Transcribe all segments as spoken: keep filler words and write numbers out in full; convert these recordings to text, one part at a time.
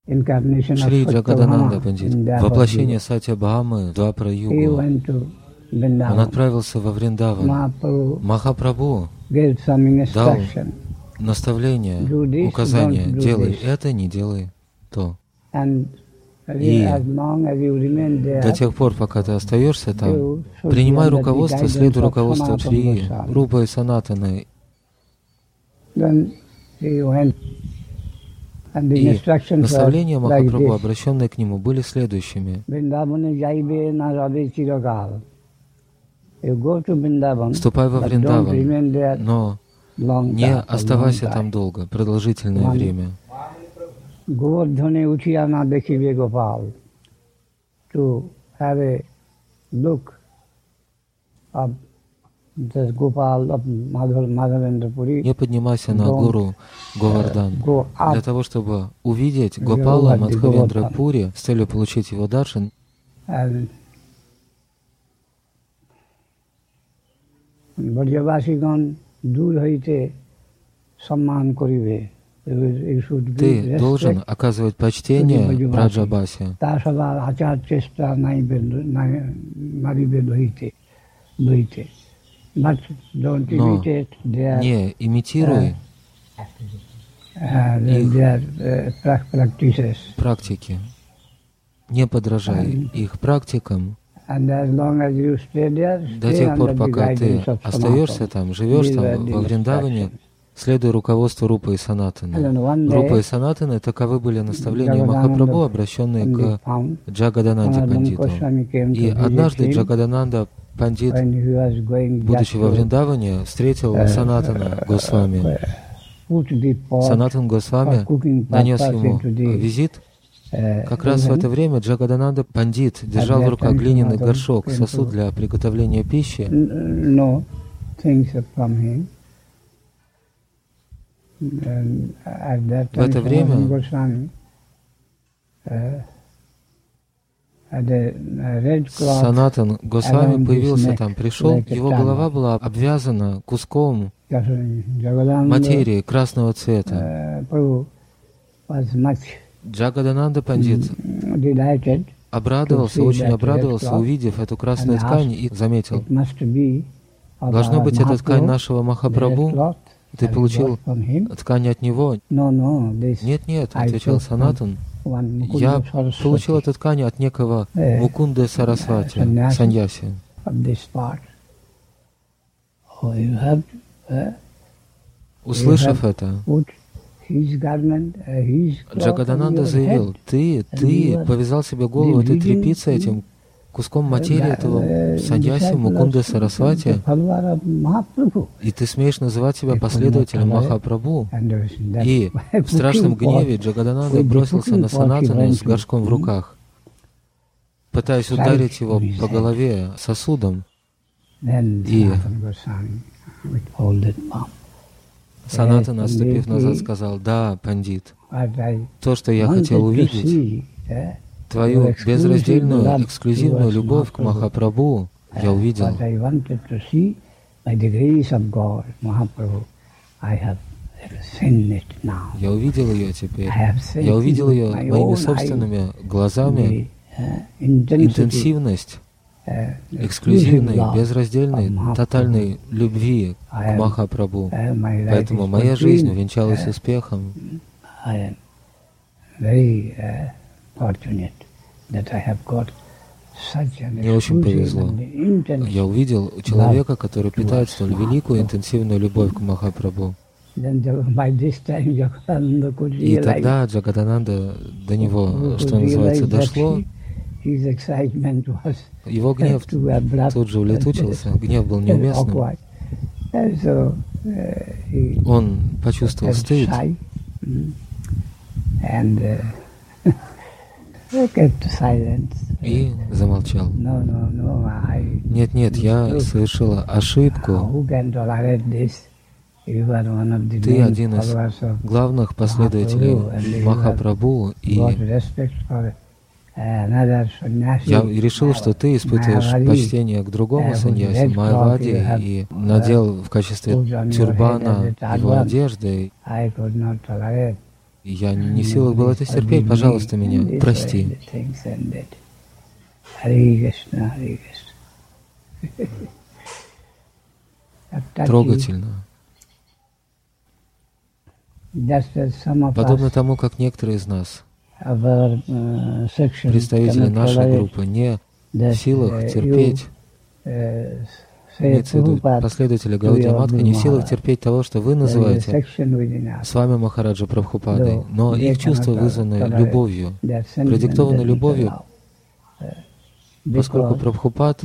Шри Джагадананда Пандит, воплощение Сатьябхамы, Двапара-югу, он отправился во Вриндаван. Махапрабху дал наставление, указание: делай это, не делай то. И до тех пор, пока ты остаешься там, принимай руководство, следуй руководству Шри Рупы и Санатаны. И наставления Махапрабху, обращенные к нему, были следующими. Вступай во Вриндаван, но не оставайся там долго, продолжительное время. Govardhane Uchiya na dekhibe Gopal, to have a look of this Gopal of Madhavendra Puri. Не поднимайся на гору Говардан для того, чтобы увидеть Гопала Мадхавендра Пури с целью получить его даршан. Брajavasigan dur hoite samman koribe. Ты должен оказывать почтение Браджабасе. Но не имитируй их практики, не подражай их практикам. До тех пор, пока ты остаешься там, живешь там, во Вриндаване, следуй руководству Рупы и Санатаны. Рупа и Санатаны — таковы были наставления Махапрабху, обращенные к Джагадананде Пандиту. И однажды Джагадананда Пандит, будучи во Вриндаване, встретил Санатана Госвами. Санатан Госвами нанес ему визит. Как раз в это время Джагадананда Пандит держал в руках глиняный горшок, сосуд для приготовления пищи. В это время Санатан Госвами появился там, пришел, его голова была обвязана куском материи красного цвета. Джагадананда Пандит обрадовался, очень обрадовался, увидев эту красную ткань, и заметил: должно быть, это ткань нашего Махапрабху. Ты получил ткань от него? Нет, нет, отвечал Санатан. Я получил эту ткань от некого Мукунды Сарасвати, саньяси. Услышав это, Джагадананда заявил: ты, ты повязал себе голову этой тряпицей, этим куском материи этого саньяси Мукунды Сарасвати, и ты смеешь называть себя последователем Махапрабху. И в страшном гневе Джагадананда бросился на Санатана с горшком в руках, пытаясь ударить его по голове сосудом. И Санатан, отступив назад, сказал: да, Пандит, то, что я хотел увидеть, твою безраздельную, эксклюзивную любовь к Махапрабху, я увидел. Я увидел ее теперь. Я увидел ее моими собственными глазами. Интенсивность эксклюзивной, безраздельной, тотальной любви к Махапрабху. Поэтому моя жизнь увенчалась успехом. Мне очень повезло. Я увидел человека, который питает столь великую интенсивную любовь к Махапрабху. И тогда Джагадананда до него, что называется, дошло. Его гнев тут же улетучился, гнев был неуместным. Он почувствовал стыд. И замолчал. Нет, нет, я совершила ошибку. Ты один из главных последователей Махапрабху, и я решил, что ты испытываешь почтение к другому саньяси, Майявади, и надел в качестве тюрбана его одежды. Я не в силах был это терпеть, пожалуйста, меня прости. Трогательно. Подобно тому, как некоторые из нас, представители нашей группы, не в силах терпеть, имеется в виду последователи Гаудия Матха, не в силах терпеть того, что вы называете с вами Махараджа Прабхупадой, но их чувства вызваны любовью, продиктованы любовью, поскольку Прабхупад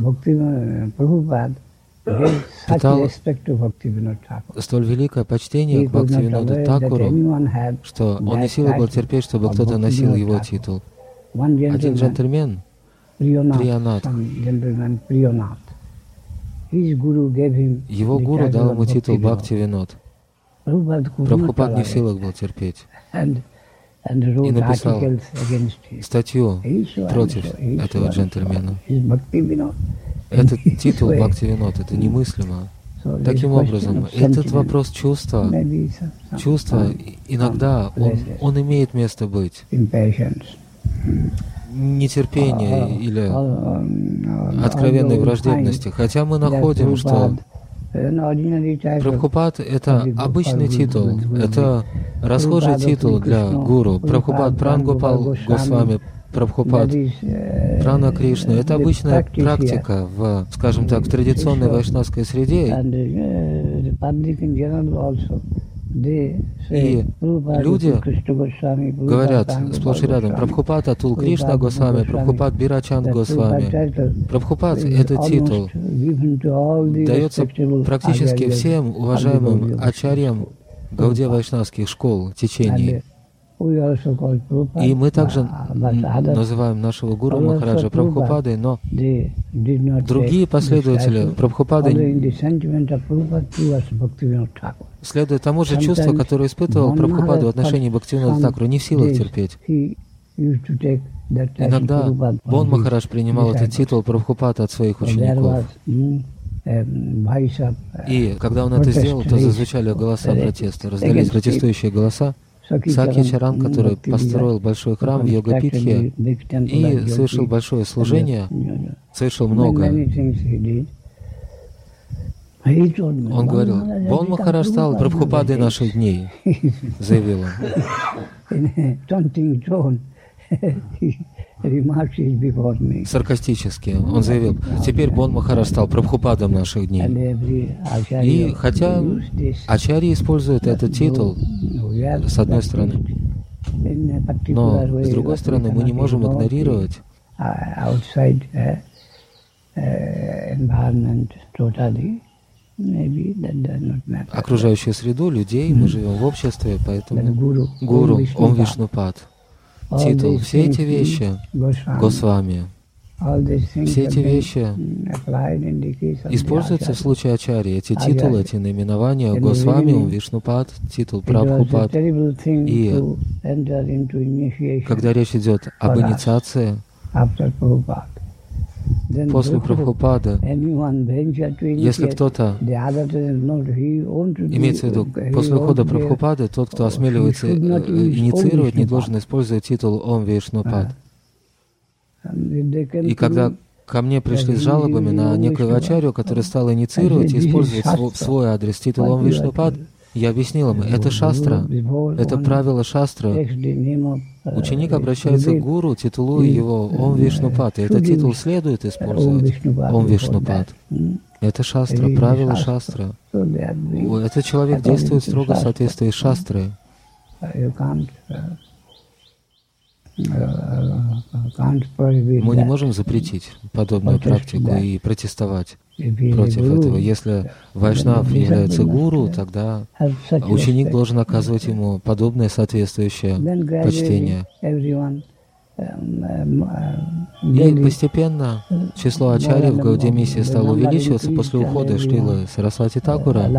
питал столь великое почтение к Бхактивиноду Такуру, что он не в силах был терпеть, чтобы кто-то носил его титул. Один джентльмен, Приянат, его гуру дал ему титул Бхактивинод. Прабхупад не в силах был терпеть и написал статью против этого джентльмена. Этот титул Бхактивинод, это немыслимо. Таким образом, этот вопрос чувства, чувства иногда он, он имеет место быть. Нетерпение или откровенной враждебности. Хотя мы находим, что Прабхупад — это обычный титул, это расхожий титул для гуру. Прабхупад Прангопал Госвами, Прабхупад Прана Кришна — это обычная практика в, скажем так, в традиционной вайшнавской среде. И люди говорят сплошь и рядом: Прабхупад Атул Кришна Госвами, Прабхупад Бирачанд Госвами. Прабхупад — этот титул дается практически всем уважаемым ачарьям Гаудия вайшнавских школ, течений. И мы также называем нашего гуру Махараджа Прабхупадой, но другие последователи Прабхупады, следуя тому же чувству, которое испытывал Прабхупада в отношении Бхактивинода Такура, не в силах терпеть. Иногда Бон Махарадж принимал этот титул Прабхупада от своих учеников. И когда он это сделал, то зазвучали голоса протеста, раздались протестующие голоса. Сакья Чаран, который построил большой храм в Йогапитхе и совершил большое служение, совершил многое. Он говорил: Бон Махарадж стал Прабхупадой наших дней, заявил он. Саркастически он заявил: теперь Бон Махарадж стал Прабхупадом наших дней. И хотя ачарьи используют этот титул, с одной стороны, но с другой стороны мы не можем игнорировать окружающую среду, людей, мы живем в обществе, поэтому гуру, Ом Вишнупад, титул, все эти вещи, Госвами, все эти вещи используются в случае ачарьи. Эти титулы, эти наименования Госвами, Ом Вишнупад, титул Прабхупад. И когда речь идет об инициации, после Прабхупада, если кто-то, имеется в виду, после ухода Прабхупады, тот, кто осмеливается инициировать, не должен использовать титул Ом Вишнупад. И когда ко мне пришли с жалобами на некоего ачарью, который стал инициировать и использовать свой, свой адрес титул Ом Вишнупад, я объяснил им: это шастра, это правило шастры. Ученик обращается к гуру, титулуя его Ом Вишнупад, и этот титул следует использовать, Ом Вишнупад. Это шастра, правило шастры. Этот человек действует строго в соответствии с шастрой. Мы не можем запретить подобную практику и протестовать против этого. Если вайшнав является гуру, тогда ученик должен оказывать ему подобное соответствующее почтение. И постепенно число ачарьев в Гаудия миссии стало увеличиваться после ухода Шрилы Сарасвати Такура.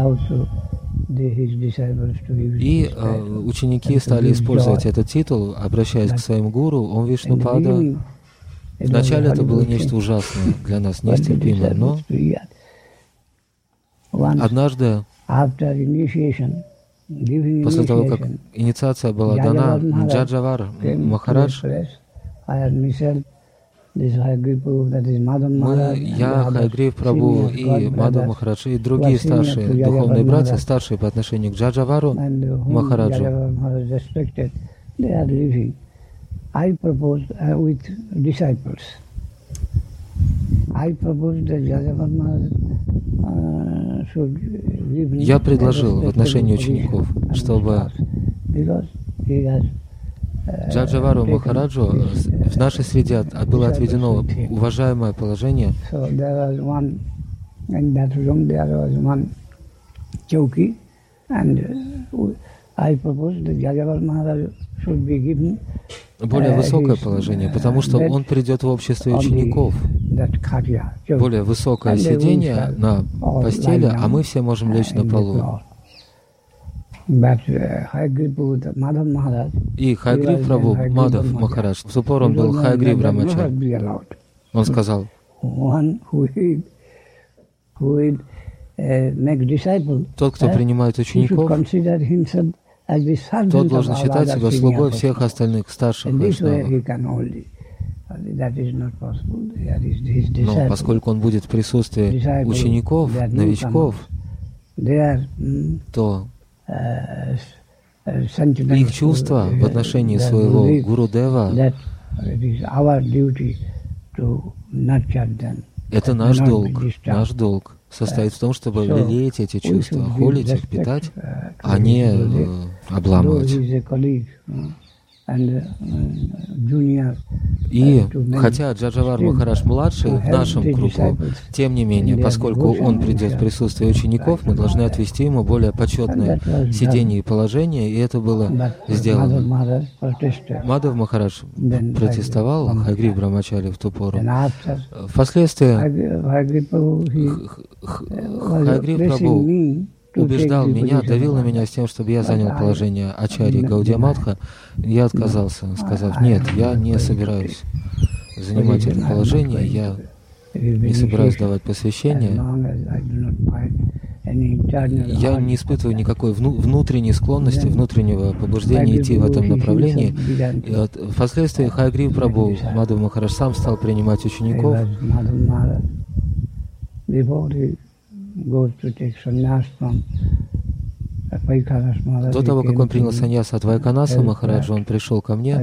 И э, ученики стали использовать этот титул, обращаясь к своим гуру, Ом Вишнупада. Вначале это было нечто ужасное для нас, нестерпимое, но однажды, После того, как инициация была дана, Джаджавар Махарадж, мы, я, Хайгрив Прабху и Мадхав Махарадж, и другие старшие духовные братья, старшие по отношению к Джаджавару Махараджу, я предложил в отношении учеников, чтобы Джаджавару Махараджу в нашей среде было отведено уважаемое положение. Более высокое положение, потому что он придет в обществе учеников. Более высокое сидение на постели, а мы все можем лечь на полу. И Хайгрив Прабху Мадхав Махарадж, в ту пору он был Хайгрив Брамачари. Он сказал, тот, кто принимает учеников, тот должен считать себя слугой всех остальных старших вайшнавов. Но поскольку он будет в присутствии учеников, новичков, то их чувства в отношении своего Гурудева — это наш долг. Наш долг состоит в том, чтобы лелеять эти чувства, холить их, питать, а не э, обламывать. И хотя Джаджавар Махарадж младший в нашем кругу, тем не менее, поскольку он придет в присутствие учеников, мы должны отвести ему более почетное сидение и положение, и это было сделано. Мадхав Махарадж протестовал, Хайгрив Брамачари в ту пору. Впоследствии Хайгрив Прабху убеждал меня, давил на меня с тем, чтобы я занял положение Ачарьи Гаудия Матха. Я отказался, сказав, нет, я не собираюсь занимать это положение, я не собираюсь давать посвящение. Я не испытываю никакой внутренней склонности, внутреннего побуждения идти в этом направлении. И от, впоследствии Хайгрив Прабху Мадхав Махарадж сам стал принимать учеников. До того, как он принял саньяс от Вайканаса Махараджа, он пришел ко мне,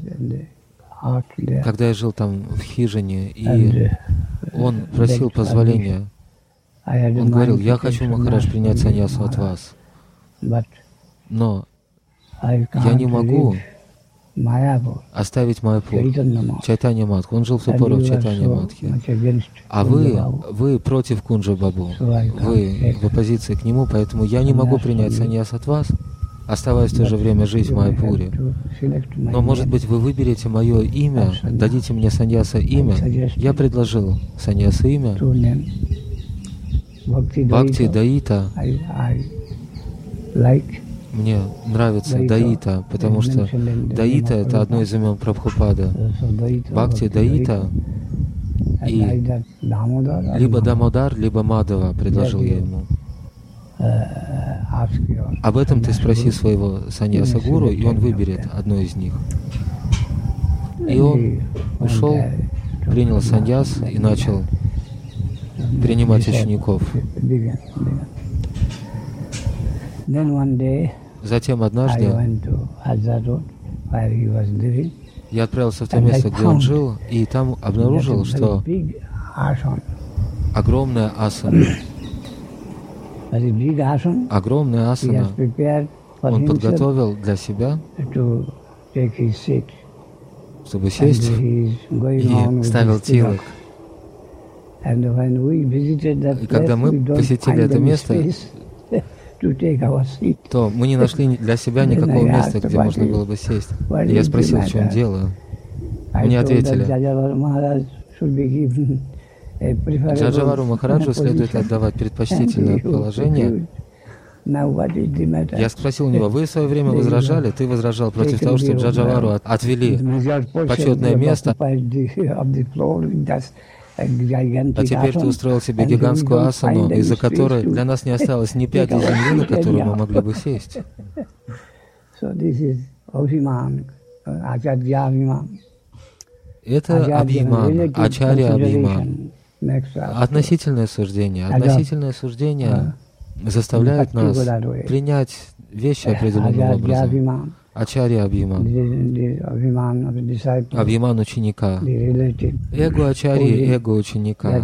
когда я жил там в хижине, и он просил позволения. Он говорил, я хочу, Махарадж, принять саньясу от вас, но я не могу оставить Майяпур, Чайтанья Матху. Он жил в ту пору в Чайтанья Матхе. А вы, вы против Кунджа Бабу, вы в оппозиции к нему, поэтому я не могу принять саньяс от вас, оставаясь в то же время жить в Майяпуре. Но, может быть, вы выберете мое имя, дадите мне саньяса имя. Я предложил саньяса имя Бхакти Даита. Мне нравится Даита, потому что Даита — это одно из имен Прабхупада. Бхакти Даита и либо Дамодар, либо Мадава, предложил я ему. Об этом ты спроси своего саньяса гуру, и он выберет одно из них. И он ушел, принял саньяс и начал принимать учеников. Затем однажды я отправился в то место, где он жил, и там обнаружил, что огромная асана, огромная асана он подготовил для себя, чтобы сесть, и ставил тилак. И когда мы посетили это место, то мы не нашли для себя никакого места, где можно было бы сесть. И я спросил, в чем дело. Мне ответили, Джаджавару Махараджу следует отдавать предпочтительное положение. Я спросил у него, вы в свое время возражали, ты возражал против того, что Джаджавару отвели почетное место. А теперь ты устроил себе гигантскую асану, из-за которой для нас не осталось ни пяди земли, на которую мы могли бы сесть. Это Абхиман, Ачарья Абхиман. Относительное суждение. Относительное суждение заставляет нас принять вещи определенным образом. Ачарья Абхиман. Абхиман ученика. Эго Ачарьи, эго ученика.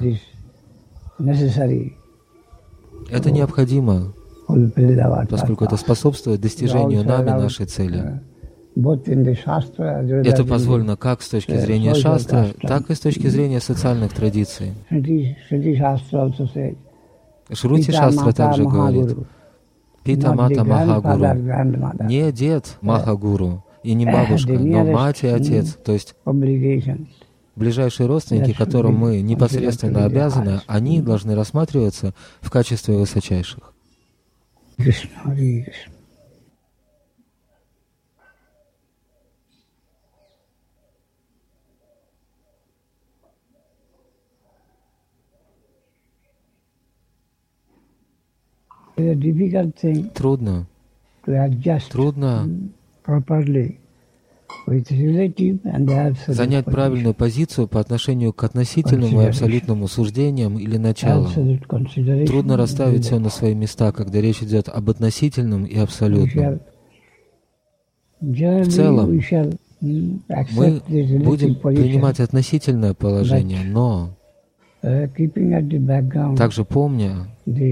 Это необходимо, поскольку это способствует достижению нами нашей цели. Это позволено как с точки зрения шастры, так и с точки зрения социальных традиций. Шрути Шастра также говорит: Пита Мата Махагуру, не дед Махагуру и не бабушка, но мать и отец, то есть ближайшие родственники, которым мы непосредственно обязаны, они должны рассматриваться в качестве высочайших. Трудно, трудно занять правильную позицию по отношению к относительному и абсолютному суждениям или началам. Трудно расставить все на свои места, когда речь идет об относительном и абсолютном. В целом, мы будем принимать относительное положение, но также помня,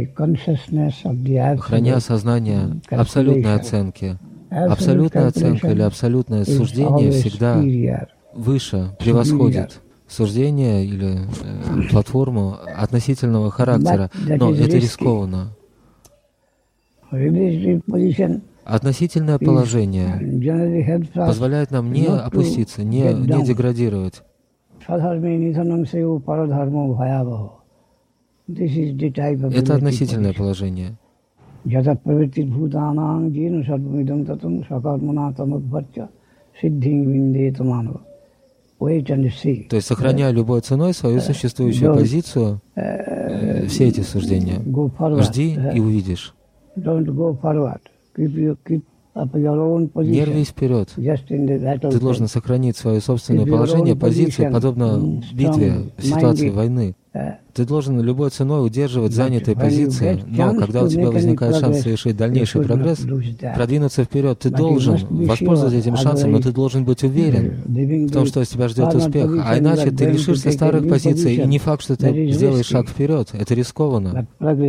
храня сознание абсолютной оценки. Абсолютная оценка или абсолютное суждение всегда выше, превосходит суждение или э, платформу относительного характера, но это рискованно. Относительное положение позволяет нам не опуститься, не, не деградировать. Это относительное положение. То есть, сохраняя любой ценой свою существующую позицию, э, все эти суждения, жди и увидишь. Не рвись вперед. Ты должен сохранить свое собственное положение, позицию, подобно битве, ситуации войны. Ты должен любой ценой удерживать занятые позиции, но когда у тебя возникает шанс совершить дальнейший прогресс, продвинуться вперед, ты должен воспользоваться этим шансом, но ты должен быть уверен в том, что из тебя ждет успех, а иначе ты лишишься старых позиций, и не факт, что ты сделаешь шаг вперед. Это рискованно.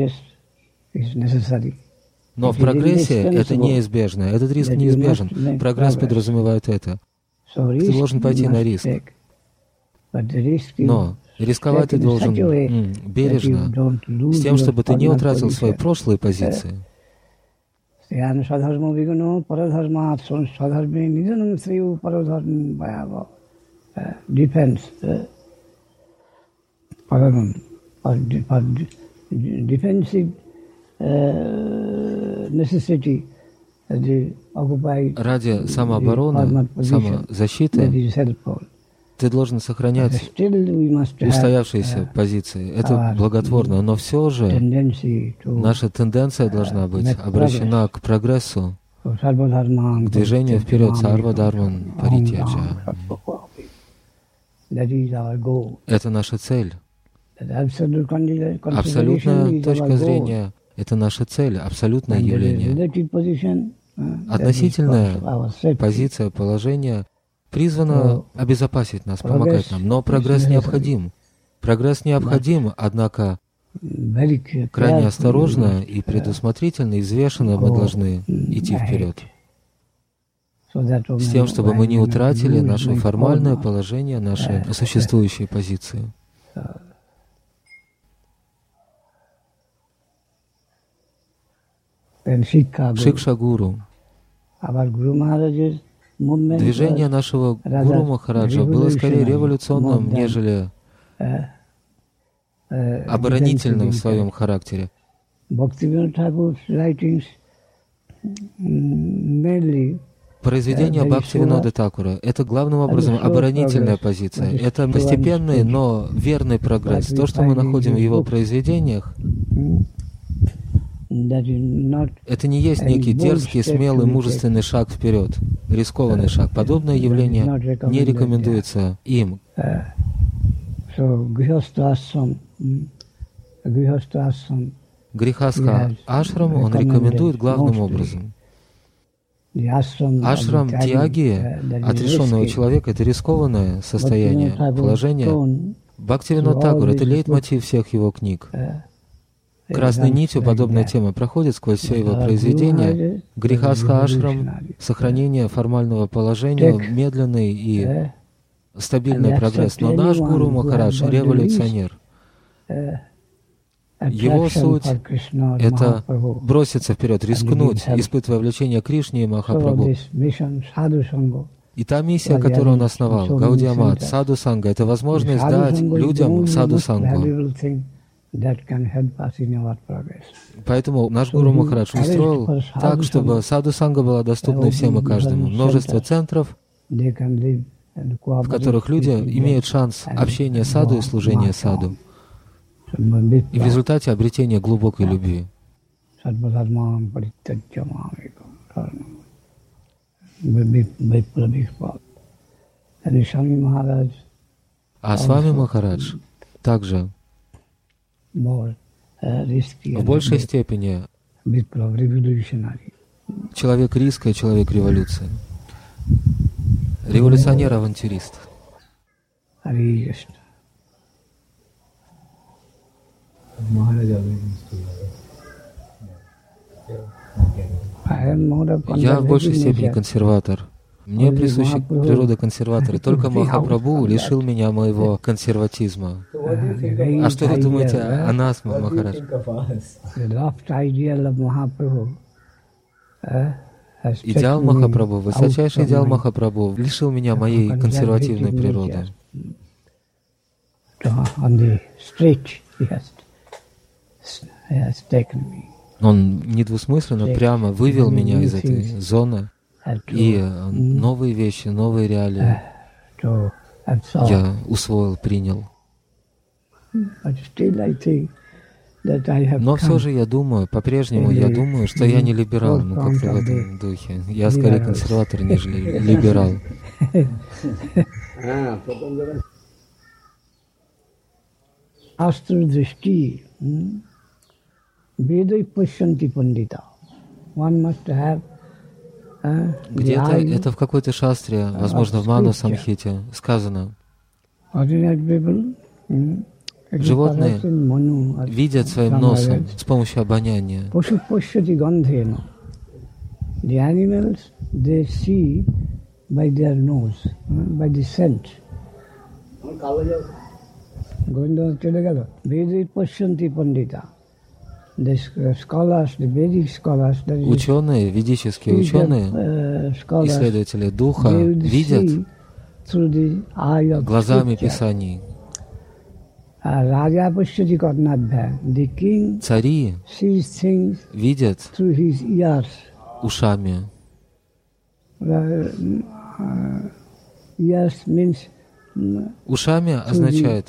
Но в прогрессе это неизбежно, этот риск неизбежен. Прогресс подразумевает это. Ты должен пойти на риск. Но рисковать ты должен м, бережно, с тем, чтобы ты не утратил свои прошлые позиции. Ради самообороны, самозащиты ты должен сохранять устоявшиеся позиции. Это благотворно, но все же наша тенденция должна быть обращена к прогрессу, к движению вперед, сарва дharman паритьяджа. Это наша цель. Абсолютная точка зрения — это наша цель, абсолютное явление. Относительная позиция, положение призвано обезопасить нас, помогать нам, но прогресс необходим. Прогресс необходим, однако крайне осторожно и предусмотрительно, и взвешенно мы должны идти вперед, с тем, чтобы мы не утратили наше формальное положение, наши существующие позиции. Шикша Гуру. Движение нашего Гуру Махараджа было скорее революционным, нежели оборонительным в своем характере. Произведение Бхактивинода Thakura — это главным образом оборонительная позиция. Это постепенный, но верный прогресс. То, что мы находим в его произведениях, это не есть некий дерзкий, смелый, мужественный шаг вперед, рискованный шаг. Подобное явление не рекомендуется им. Грихастха ашрам он рекомендует главным образом. Ашрам тяги отрешенного человека — это рискованное состояние, положение. Бхактивинод Thakura — это лейтмотив всех его книг. Красной нитью подобная тема проходит сквозь все его произведения. Грихастха ашрам, сохранение формального положения, медленный и стабильный прогресс. Но наш Гуру Махарадж — революционер. Его суть — это броситься вперед, рискнуть, испытывая влечение к Кришне и Махапрабху. И та миссия, которую он основал, Гаудия Мат, Саду Санга, это возможность дать людям Саду Сангу. Поэтому наш Гуру Махарадж устроил так, чтобы Саду Санга была доступна всем и каждому. Множество центров, в которых люди имеют шанс общения саду и служения саду. И в результате обретения глубокой любви. А с вами Махарадж также в большей степени человек риска и человек революции. Революционер-авантюрист. Я в большей степени консерватор. Мне присуща природа консерватора. Только Махапрабху лишил меня моего консерватизма. А что вы думаете о нас, Махарадж? Идеал Махапрабху, высочайший идеал Махапрабху лишил меня моей консервативной природы. Он недвусмысленно прямо вывел меня из этой зоны, и новые вещи, новые реалии я усвоил, принял. Но все же я думаю, по-прежнему я думаю, что я не либерал, ну как-то в этом духе. Я скорее консерватор, нежели либерал. Astra-drishti, Vedai Pashyanti Pandita. One must have где-то это в какой-то шастре, возможно, в Ману Самхите сказано. Животные видят своим носом с помощью обоняния. The animals, they see by their nose, by the scent. Vedai Pashyanti Pandita. The scholars, the Vedic scholars, ученые, ведические ученые, исследователи духа видят глазами Писаний. Цари видят ушами. Ушами означает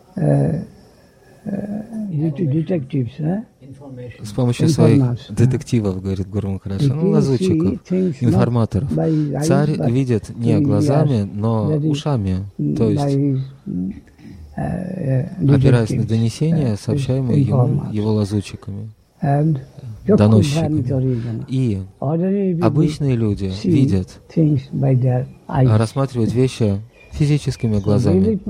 с помощью своих детективов, говорит Гуру Махарадж, ну, лазутчиков, информаторов. Царь видит не глазами, но ушами, то есть, опираясь на донесения, сообщаемые ему его лазутчиками, доносчиками. И обычные люди видят, рассматривают вещи физическими глазами.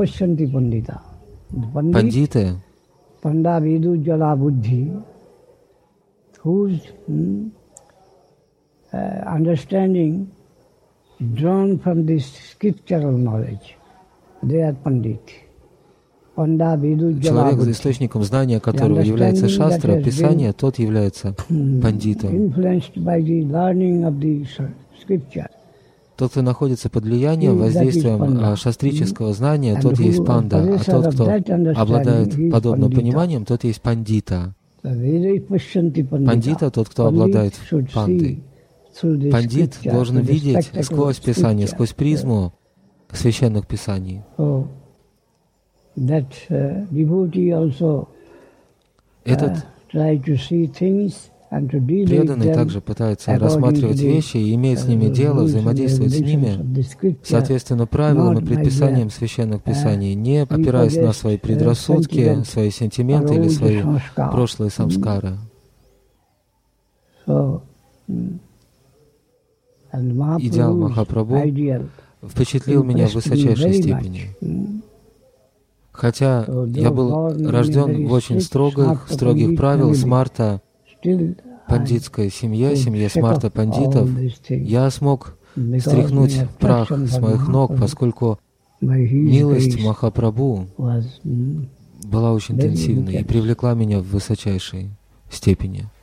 Пандиты, Panda Vidu Jala Buddhi, whose hmm, uh, understanding drawn from this scriptural knowledge, they are Pandit. Panda Vidu Jala Человек, за источником знания которого является шастра, Писание, тот является пандитом. Influenced by the learning of the scripture. Тот, кто находится под влиянием, воздействием шастрического знания, тот есть панда, а тот, кто обладает подобным пониманием, тот есть пандита. Пандита — тот, кто обладает пандой. Пандит должен видеть сквозь Писание, сквозь призму священных Писаний. Этот преданный также пытается рассматривать вещи и иметь с ними дело, взаимодействовать с ними, соответственно, правилам и предписаниям священных Писаний, не опираясь на свои предрассудки, свои сентименты или свои прошлые самскары. Идеал Махапрабху впечатлил меня в высочайшей степени. Хотя я был рожден в очень строгих, строгих правил Смарта, пандитская семья, семья Смарта пандитов, я смог стряхнуть прах с моих ног, поскольку милость Махапрабху была очень интенсивной и привлекла меня в высочайшей степени.